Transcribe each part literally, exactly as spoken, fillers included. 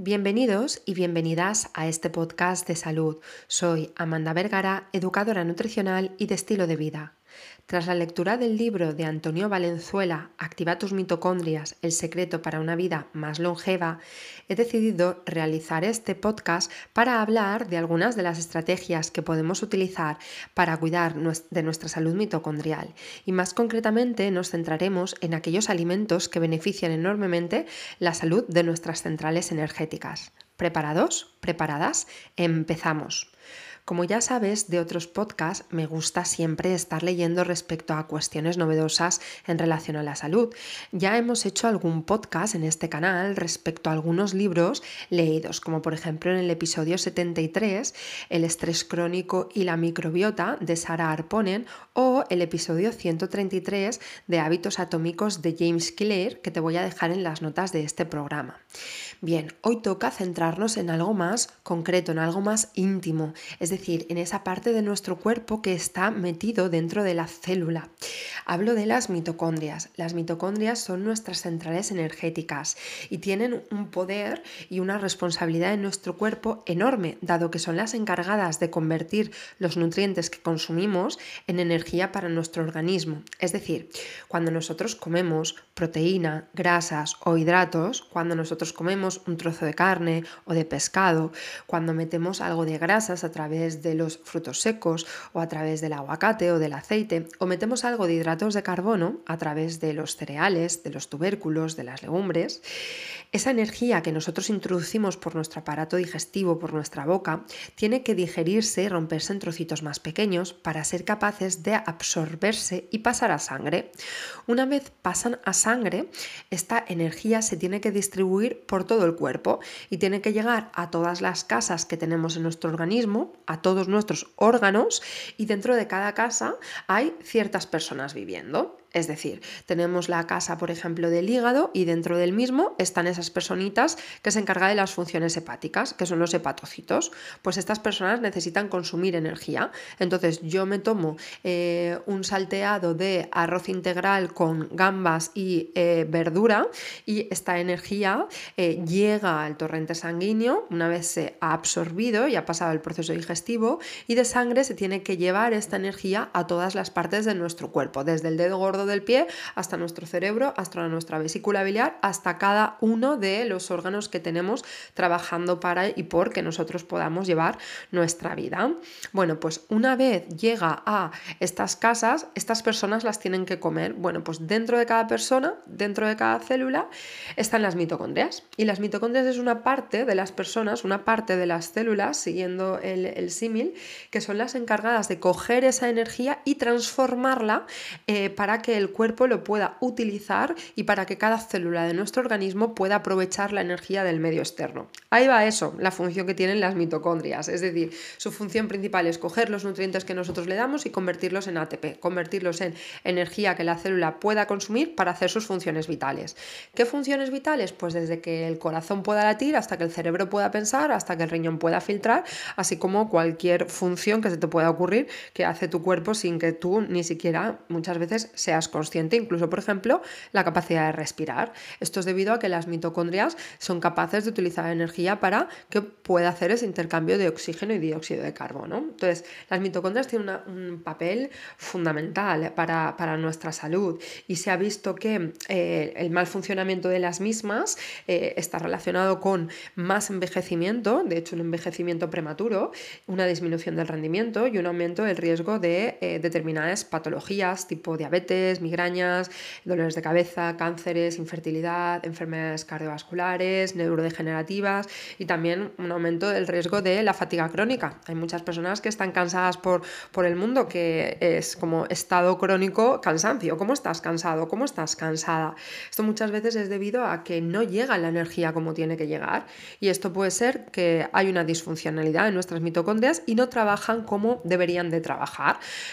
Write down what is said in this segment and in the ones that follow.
Bienvenidos y bienvenidas a este podcast de salud. Soy Amanda Vergara, educadora nutricional y de estilo de vida. Tras la lectura del libro de Antonio Valenzuela, Activa tus mitocondrias, el secreto para una vida más longeva, he decidido realizar este podcast para hablar de algunas de las estrategias que podemos utilizar para cuidar de nuestra salud mitocondrial. Y más concretamente nos centraremos en aquellos alimentos que benefician enormemente la salud de nuestras centrales energéticas. ¿Preparados? ¿Preparadas? Empezamos. Como ya sabes de otros podcasts, me gusta siempre estar leyendo respecto a cuestiones novedosas en relación a la salud. Ya hemos hecho algún podcast en este canal respecto a algunos libros leídos, como por ejemplo en el episodio setenta y tres, El estrés crónico y la microbiota de Sarah Harponen, o el episodio ciento treinta y tres de Hábitos atómicos de James Clear, que te voy a dejar en las notas de este programa. Bien, hoy toca centrarnos en algo más concreto, en algo más íntimo, es decir, en esa parte de nuestro cuerpo que está metido dentro de la célula. Hablo de las mitocondrias. Las mitocondrias son nuestras centrales energéticas y tienen un poder y una responsabilidad en nuestro cuerpo enorme, dado que son las encargadas de convertir los nutrientes que consumimos en energía para nuestro organismo. Es decir, cuando nosotros comemos proteína, grasas o hidratos, cuando nosotros comemos un trozo de carne o de pescado, cuando metemos algo de grasas a través de los frutos secos o a través del aguacate o del aceite, o metemos algo de hidratos de carbono a través de los cereales, de los tubérculos, de las legumbres, esa energía que nosotros introducimos por nuestro aparato digestivo, por nuestra boca, tiene que digerirse y romperse en trocitos más pequeños para ser capaces de absorberse y pasar a sangre. Una vez pasan a sangre, esta energía se tiene que distribuir por todo el cuerpo y tiene que llegar a todas las casas que tenemos en nuestro organismo, a todos nuestros órganos, y dentro de cada casa hay ciertas personas viviendo. Es decir, tenemos la casa, por ejemplo, del hígado, y dentro del mismo están esas personitas que se encargan de las funciones hepáticas, que son los hepatocitos. Pues estas personas necesitan consumir energía. Entonces yo me tomo eh, un salteado de arroz integral con gambas y eh, verdura, y esta energía eh, llega al torrente sanguíneo una vez se ha absorbido y ha pasado el proceso digestivo, y de sangre se tiene que llevar esta energía a todas las partes de nuestro cuerpo, desde el dedo gordo del pie hasta nuestro cerebro, hasta nuestra vesícula biliar, hasta cada uno de los órganos que tenemos trabajando para y por que nosotros podamos llevar nuestra vida. Bueno, pues una vez llega a estas casas, estas personas las tienen que comer. Bueno, pues dentro de cada persona, dentro de cada célula, están las mitocondrias. Y las mitocondrias es una parte de las personas, una parte de las células, siguiendo el, el símil, que son las encargadas de coger esa energía y transformarla eh, para que el cuerpo lo pueda utilizar y para que cada célula de nuestro organismo pueda aprovechar la energía del medio externo. Ahí va eso, la función que tienen las mitocondrias. Es decir, su función principal es coger los nutrientes que nosotros le damos y convertirlos en A T P, convertirlos en energía que la célula pueda consumir para hacer sus funciones vitales. ¿Qué funciones vitales? Pues desde que el corazón pueda latir hasta que el cerebro pueda pensar, hasta que el riñón pueda filtrar, así como cualquier función que se te pueda ocurrir que hace tu cuerpo sin que tú ni siquiera muchas veces seas consciente. Incluso, por ejemplo, la capacidad de respirar. Esto es debido a que las mitocondrias son capaces de utilizar energía para que pueda hacer ese intercambio de oxígeno y dióxido de carbono. Entonces, las mitocondrias tienen una, un papel fundamental para, para nuestra salud, y se ha visto que eh, el mal funcionamiento de las mismas eh, está relacionado con más envejecimiento, de hecho un envejecimiento prematuro, una disminución del rendimiento y un aumento del riesgo de eh, determinadas patologías tipo diabetes, migrañas, dolores de cabeza, cánceres, infertilidad, enfermedades cardiovasculares, neurodegenerativas, y también un aumento del riesgo de la fatiga crónica. Hay muchas personas que están cansadas por, por el mundo, que es como estado crónico cansancio. ¿Cómo estás cansado? ¿Cómo estás cansada? Esto muchas veces es debido a que no llega la energía como tiene que llegar, y esto puede ser que hay una disfuncionalidad en nuestras mitocondrias y no trabajan como deberían de trabajar. No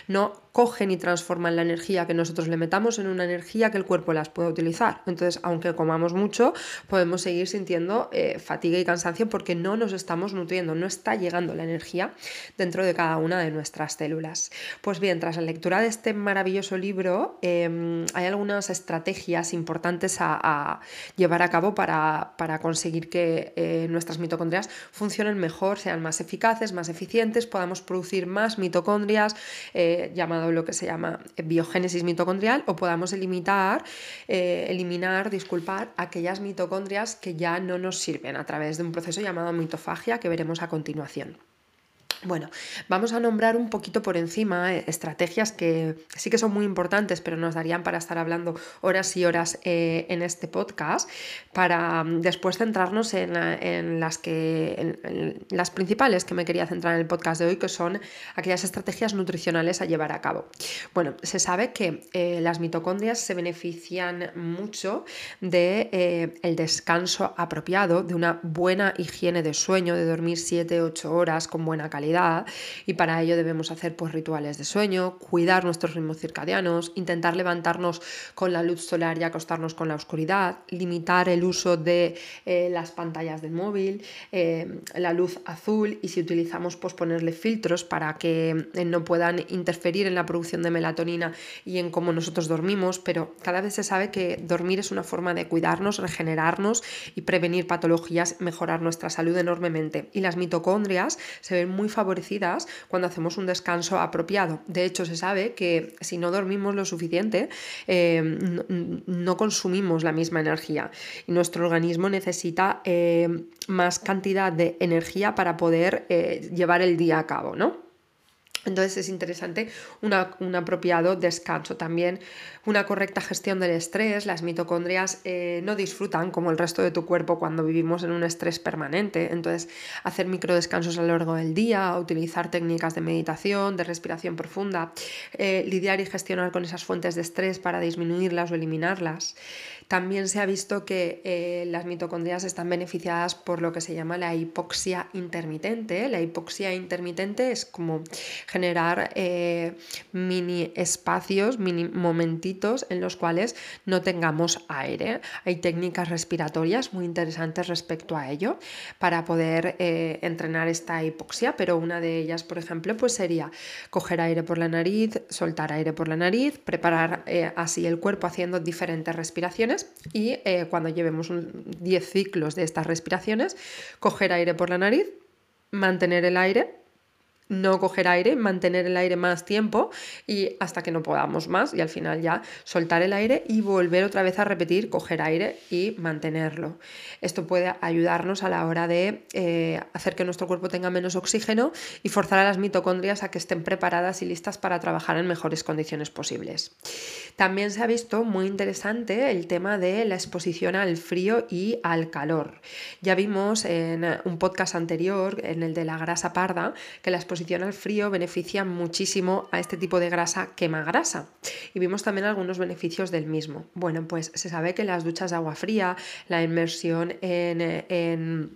cogen y transforman la energía que nosotros le metamos en una energía que el cuerpo las pueda utilizar. Entonces, aunque comamos mucho, podemos seguir sintiendo eh, fatiga y cansancio porque no nos estamos nutriendo, no está llegando la energía dentro de cada una de nuestras células. Pues bien, tras la lectura de este maravilloso libro, eh, hay algunas estrategias importantes a, a llevar a cabo para, para conseguir que eh, nuestras mitocondrias funcionen mejor, sean más eficaces, más eficientes, podamos producir más mitocondrias, eh, llamado lo que se llama biogénesis mitocondrial, o podamos eliminar, eh, eliminar, disculpar, aquellas mitocondrias que ya no nos sirven a través de un proceso llamado mitofagia que veremos a continuación. Bueno, vamos a nombrar un poquito por encima eh, estrategias que sí que son muy importantes, pero nos darían para estar hablando horas y horas eh, en este podcast, para um, después centrarnos en, en las que en, en las principales que me quería centrar en el podcast de hoy, que son aquellas estrategias nutricionales a llevar a cabo. Bueno, se sabe que eh, las mitocondrias se benefician mucho de eh, el descanso apropiado, de una buena higiene de sueño, de dormir siete ocho horas con buena calidad. Y para ello debemos hacer pues, rituales de sueño, cuidar nuestros ritmos circadianos, intentar levantarnos con la luz solar y acostarnos con la oscuridad, limitar el uso de eh, las pantallas del móvil, eh, la luz azul, y si utilizamos, pues ponerle filtros para que eh, no puedan interferir en la producción de melatonina y en cómo nosotros dormimos. Pero cada vez se sabe que dormir es una forma de cuidarnos, regenerarnos y prevenir patologías, mejorar nuestra salud enormemente. Y las mitocondrias se ven muy favorecidas cuando hacemos un descanso apropiado. De hecho, se sabe que si no dormimos lo suficiente, eh, no, no consumimos la misma energía y nuestro organismo necesita eh, más cantidad de energía para poder eh, llevar el día a cabo, ¿no? Entonces es interesante una, un apropiado descanso. También una correcta gestión del estrés. Las mitocondrias eh, no disfrutan como el resto de tu cuerpo cuando vivimos en un estrés permanente. Entonces hacer microdescansos a lo largo del día, utilizar técnicas de meditación, de respiración profunda, eh, lidiar y gestionar con esas fuentes de estrés para disminuirlas o eliminarlas. También se ha visto que eh, las mitocondrias están beneficiadas por lo que se llama la hipoxia intermitente. La hipoxia intermitente es como generar eh, mini espacios, mini momentitos en los cuales no tengamos aire. Hay técnicas respiratorias muy interesantes respecto a ello para poder eh, entrenar esta hipoxia, pero una de ellas, por ejemplo, pues sería coger aire por la nariz, soltar aire por la nariz, preparar eh, así el cuerpo haciendo diferentes respiraciones y eh, cuando llevemos diez ciclos de estas respiraciones, coger aire por la nariz, mantener el aire, no coger aire, mantener el aire más tiempo y hasta que no podamos más, y al final ya soltar el aire y volver otra vez a repetir, coger aire y mantenerlo. Esto puede ayudarnos a la hora de eh, hacer que nuestro cuerpo tenga menos oxígeno y forzar a las mitocondrias a que estén preparadas y listas para trabajar en mejores condiciones posibles. También se ha visto muy interesante el tema de la exposición al frío y al calor. Ya vimos en un podcast anterior, en el de la grasa parda, que la exposición al frío beneficia muchísimo a este tipo de grasa quema grasa, y vimos también algunos beneficios del mismo. Bueno, pues se sabe que las duchas de agua fría, la inmersión en, en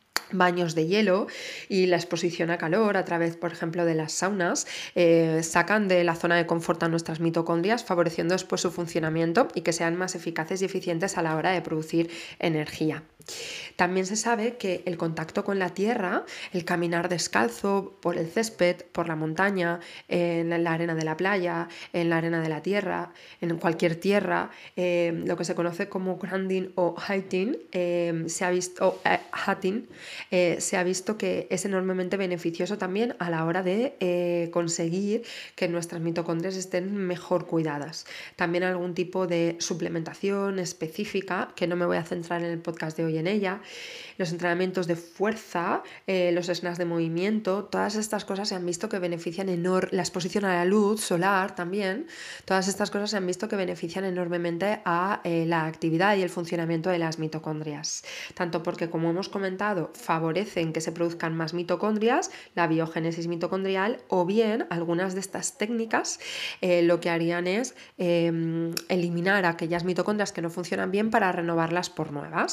baños de hielo y la exposición a calor a través, por ejemplo, de las saunas, eh, sacan de la zona de confort a nuestras mitocondrias, favoreciendo después su funcionamiento y que sean más eficaces y eficientes a la hora de producir energía. También se sabe que el contacto con la tierra, el caminar descalzo por el césped, por la montaña, en la arena de la playa, en la arena de la tierra, en cualquier tierra, eh, lo que se conoce como grounding o hiking, eh, se ha visto, o, eh, hatting, eh, se ha visto que es enormemente beneficioso también a la hora de eh, conseguir que nuestras mitocondrias estén mejor cuidadas. También algún tipo de suplementación específica, que no me voy a centrar en el podcast de hoy en ella, los entrenamientos de fuerza, eh, los snacks de movimiento, todas estas cosas se han visto que benefician enormemente, la exposición a la luz solar también, todas estas cosas se han visto que benefician enormemente a eh, la actividad y el funcionamiento de las mitocondrias, tanto porque, como hemos comentado, favorecen que se produzcan más mitocondrias, la biogénesis mitocondrial, o bien algunas de estas técnicas eh, lo que harían es eh, eliminar aquellas mitocondrias que no funcionan bien para renovarlas por nuevas.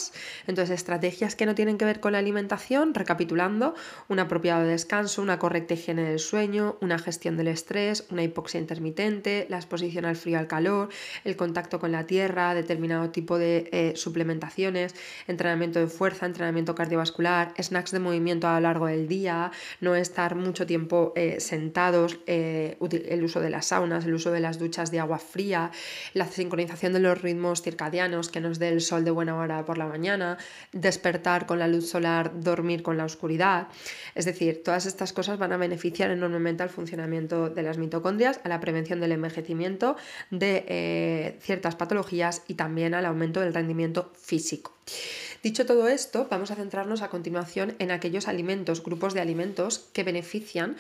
Entonces, estrategias que no tienen que ver con la alimentación, recapitulando: un apropiado descanso, una correcta higiene del sueño, una gestión del estrés, una hipoxia intermitente, la exposición al frío, al calor, el contacto con la tierra, determinado tipo de eh, suplementaciones, entrenamiento de fuerza, entrenamiento cardiovascular, snacks de movimiento a lo largo del día, no estar mucho tiempo eh, sentados, eh, el uso de las saunas, el uso de las duchas de agua fría, la sincronización de los ritmos circadianos, que nos dé el sol de buena hora por la mañana, despertar con la luz solar, dormir con la oscuridad. Es decir, todas estas cosas van a beneficiar enormemente al funcionamiento de las mitocondrias, a la prevención del envejecimiento, de eh, ciertas patologías y también al aumento del rendimiento físico. Dicho todo esto, vamos a centrarnos a continuación en aquellos alimentos, grupos de alimentos que benefician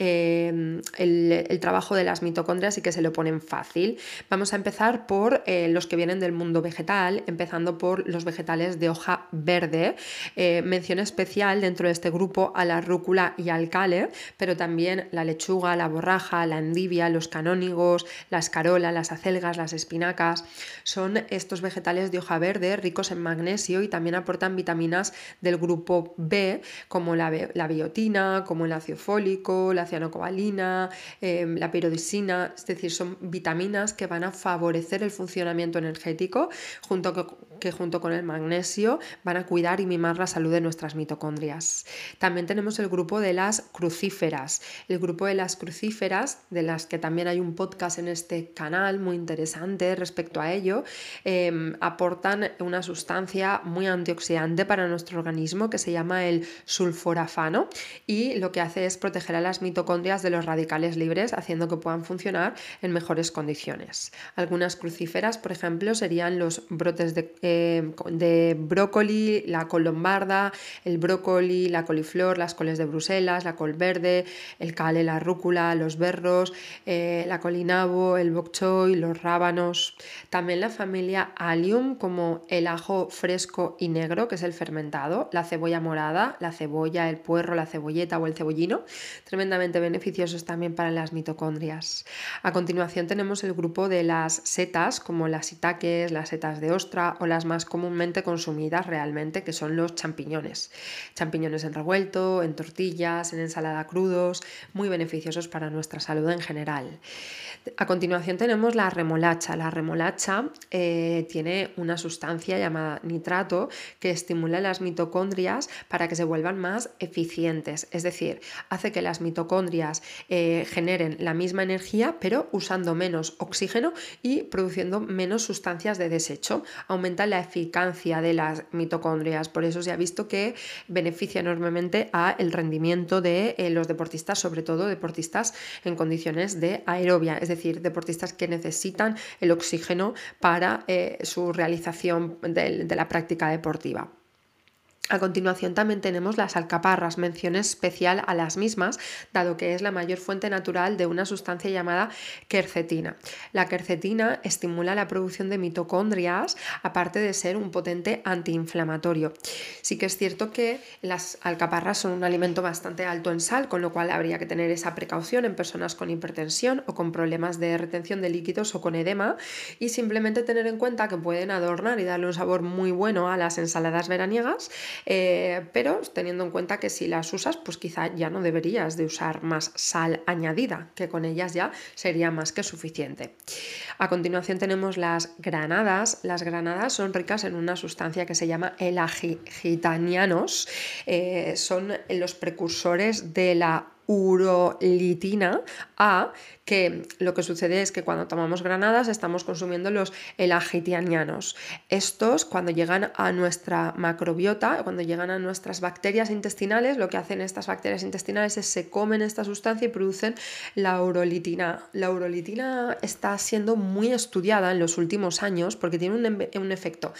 eh, el, el trabajo de las mitocondrias y que se lo ponen fácil. Vamos a empezar por eh, los que vienen del mundo vegetal, empezando por los vegetales de hoja verde. Eh, mención especial dentro de este grupo a la rúcula y al kale, pero también la lechuga, la borraja, la endivia, los canónigos, la escarola, las acelgas, las espinacas. Son estos vegetales de hoja verde ricos en magnesio y también aportan vitaminas del grupo B, como la, la biotina, como el ácido fólico, la cianocobalina, eh, la piridosina. Es decir, son vitaminas que van a favorecer el funcionamiento energético, junto que, que junto con el magnesio van a cuidar y mimar la salud de nuestras mitocondrias. También tenemos el grupo de las crucíferas. El grupo de las crucíferas, de las que también hay un podcast en este canal muy interesante respecto a ello, eh, aportan una sustancia muy antioxidante para nuestro organismo que se llama el sulforafano, y lo que hace es proteger a las mitocondrias de los radicales libres, haciendo que puedan funcionar en mejores condiciones. Algunas crucíferas, por ejemplo, serían los brotes de, eh, de brócoli, la col lombarda, el brócoli, la coliflor, las coles de Bruselas, la col verde, el kale, la rúcula, los berros, eh, la colinabo, el bok choy, los rábanos. También la familia Allium, como el ajo fresco y negro, que es el fermentado, la cebolla morada, la cebolla, el puerro, la cebolleta o el cebollino, tremendamente beneficiosos también para las mitocondrias. A continuación tenemos el grupo de las setas, como las shiitakes, las setas de ostra o las más comúnmente consumidas realmente, que son los champiñones. Champiñones en revuelto, en tortillas, en ensalada crudos, muy beneficiosos para nuestra salud en general. A continuación tenemos la remolacha. La remolacha eh, tiene una sustancia llamada nitrato que estimula las mitocondrias para que se vuelvan más eficientes, es decir, hace que las mitocondrias eh, generen la misma energía pero usando menos oxígeno y produciendo menos sustancias de desecho. Aumenta la eficacia de las mitocondrias, por eso se ha visto que beneficia enormemente al rendimiento de eh, los deportistas, sobre todo deportistas en condiciones de aerobia, es decir, deportistas que necesitan el oxígeno para eh, su realización de, de la práctica deportiva. A continuación también tenemos las alcaparras, mención especial a las mismas, dado que es la mayor fuente natural de una sustancia llamada quercetina. La quercetina estimula la producción de mitocondrias, aparte de ser un potente antiinflamatorio. Sí que es cierto que las alcaparras son un alimento bastante alto en sal, con lo cual habría que tener esa precaución en personas con hipertensión o con problemas de retención de líquidos o con edema, y simplemente tener en cuenta que pueden adornar y darle un sabor muy bueno a las ensaladas veraniegas. Eh, pero teniendo en cuenta que si las usas, pues quizá ya no deberías de usar más sal añadida, que con ellas ya sería más que suficiente. A continuación tenemos las granadas. Las granadas son ricas en una sustancia que se llama el agitanianos. Eh, son los precursores de la urolitina A, que lo que sucede es que cuando tomamos granadas estamos consumiendo los elagitianianos. Estos, cuando llegan a nuestra macrobiota, cuando llegan a nuestras bacterias intestinales, lo que hacen estas bacterias intestinales es se comen esta sustancia y producen la urolitina. La urolitina está siendo muy estudiada en los últimos años porque tiene un, un efecto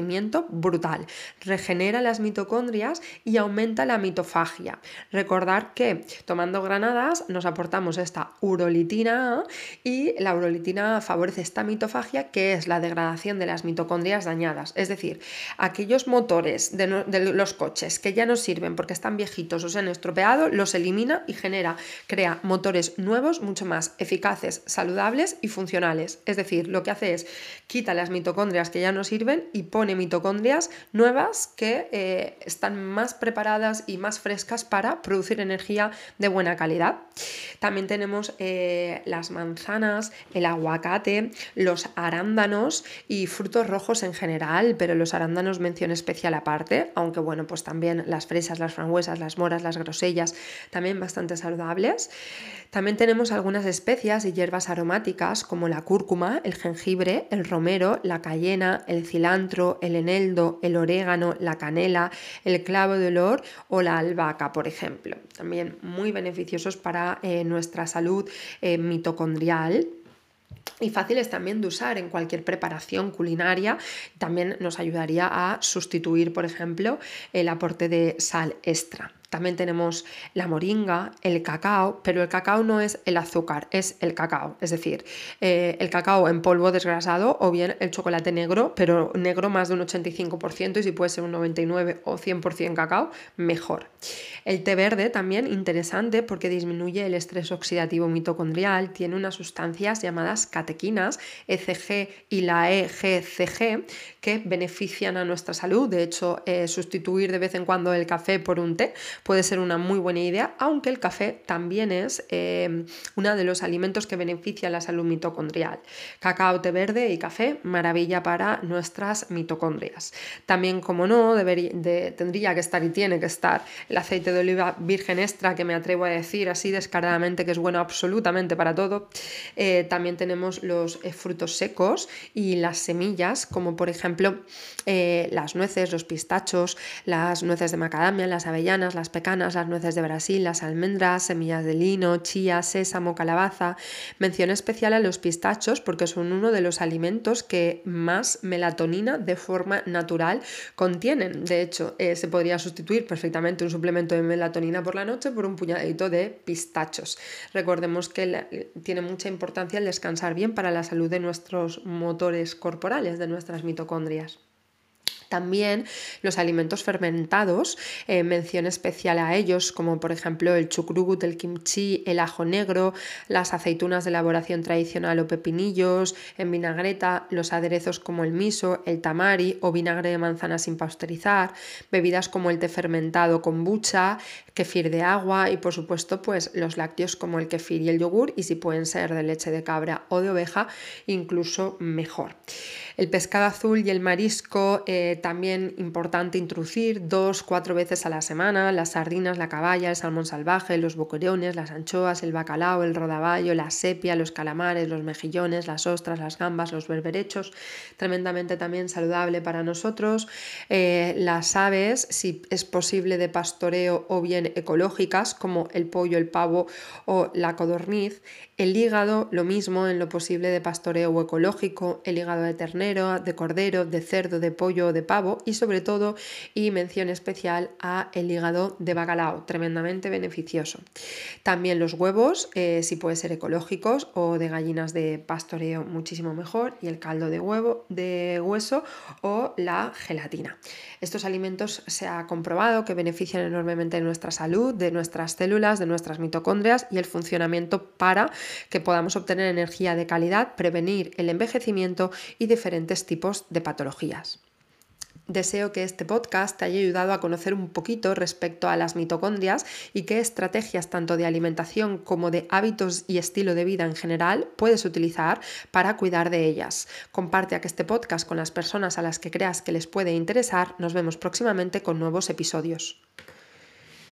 antienvejecimiento brutal. Regenera las mitocondrias y aumenta la mitofagia. Recordar significa que tomando granadas nos aportamos esta urolitina A y la urolitina A favorece esta mitofagia, que es la degradación de las mitocondrias dañadas, es decir, aquellos motores de, no, de los coches que ya no sirven porque están viejitos o se han estropeado, los elimina y genera, crea motores nuevos mucho más eficaces, saludables y funcionales. Es decir, lo que hace es quita las mitocondrias que ya no sirven y pone mitocondrias nuevas que eh, están más preparadas y más frescas para producir energía de buena calidad. También tenemos eh, las manzanas, el aguacate, los arándanos y frutos rojos en general, pero los arándanos mención especial aparte, aunque bueno, pues también las fresas, las frambuesas, las moras, las grosellas, también bastante saludables. También tenemos algunas especias y hierbas aromáticas como la cúrcuma, el jengibre, el romero, la cayena, el cilantro, el eneldo, el orégano, la canela, el clavo de olor o la albahaca, por ejemplo. También muy beneficiosos para eh, nuestra salud eh, mitocondrial. Y fáciles también de usar en cualquier preparación culinaria. También nos ayudaría a sustituir, por ejemplo, el aporte de sal extra. También tenemos la moringa, el cacao, pero el cacao no es el azúcar, es el cacao. Es decir, eh, el cacao en polvo desgrasado o bien el chocolate negro, pero negro más de un ochenta y cinco por ciento y si puede ser un noventa y nueve por ciento o cien por ciento cacao, mejor. El té verde también interesante porque disminuye el estrés oxidativo mitocondrial, tiene unas sustancias llamadas catequinas, E C G y la E G C G, que benefician a nuestra salud. De hecho, eh, sustituir de vez en cuando el café por un té puede ser una muy buena idea, aunque el café también es eh, uno de los alimentos que beneficia la salud mitocondrial. Cacao, té verde y café, maravilla para nuestras mitocondrias. También, como no, debería, de, tendría que estar y tiene que estar el aceite de oliva virgen extra, que me atrevo a decir así descaradamente que es bueno absolutamente para todo. Eh, también tenemos los eh, frutos secos y las semillas, como por ejemplo eh, las nueces, los pistachos, las nueces de macadamia, las avellanas, las pecanas, las nueces de Brasil, las almendras, semillas de lino, chía, sésamo, calabaza. Mención especial a los pistachos porque son uno de los alimentos que más melatonina de forma natural contienen. De hecho, eh, se podría sustituir perfectamente un suplemento de melatonina por la noche por un puñadito de pistachos. Recordemos que la, tiene mucha importancia el descansar bien para la salud de nuestros motores corporales, de nuestras mitocondrias. También los alimentos fermentados, eh, mención especial a ellos, como por ejemplo el chucrut, el kimchi, el ajo negro, las aceitunas de elaboración tradicional o pepinillos en vinagreta, los aderezos como el miso, el tamari o vinagre de manzana sin pasteurizar, bebidas como el té fermentado kombucha, kefir de agua y por supuesto pues los lácteos como el kefir y el yogur, y si pueden ser de leche de cabra o de oveja, incluso mejor. El pescado azul y el marisco, eh, también importante introducir dos, cuatro veces a la semana, las sardinas, la caballa, el salmón salvaje, los boquerones, las anchoas, el bacalao, el rodaballo, la sepia, los calamares, los mejillones, las ostras, las gambas, los berberechos, tremendamente también saludable para nosotros. Eh, las aves, si es posible de pastoreo o bien ecológicas, como el pollo, el pavo o la codorniz. El hígado, lo mismo, en lo posible de pastoreo o ecológico, el hígado de ternero, de cordero, de cerdo, de pollo o de pavo, y sobre todo, y mención especial a el hígado de bacalao, tremendamente beneficioso. También los huevos, eh, si puede ser ecológicos o de gallinas de pastoreo, muchísimo mejor, y el caldo de huevo, de hueso o la gelatina. Estos alimentos se ha comprobado que benefician enormemente de nuestra salud, de nuestras células, de nuestras mitocondrias y el funcionamiento para que podamos obtener energía de calidad, prevenir el envejecimiento y diferentes tipos de patologías. Deseo que este podcast te haya ayudado a conocer un poquito respecto a las mitocondrias y qué estrategias tanto de alimentación como de hábitos y estilo de vida en general puedes utilizar para cuidar de ellas. Comparte este podcast con las personas a las que creas que les puede interesar. Nos vemos próximamente con nuevos episodios.